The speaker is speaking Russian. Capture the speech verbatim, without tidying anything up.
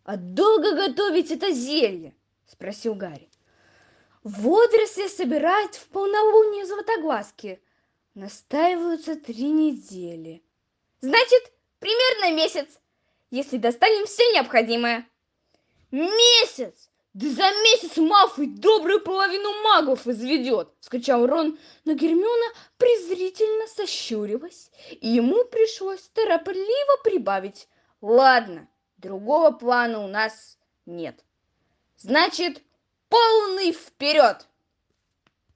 «А долго готовить это зелье?» – спросил Гарри. «Водоросли собирают в полнолуние Златоглазки. Настаиваются три недели. Значит, примерно месяц, если достанем все необходимое». «Месяц! Да за месяц Малфой добрую половину магов изведет!» – вскричал Рон, но Гермиона презрительно сощурилась, и ему пришлось торопливо прибавить: «Ладно, другого плана у нас нет. Значит, полный вперед!»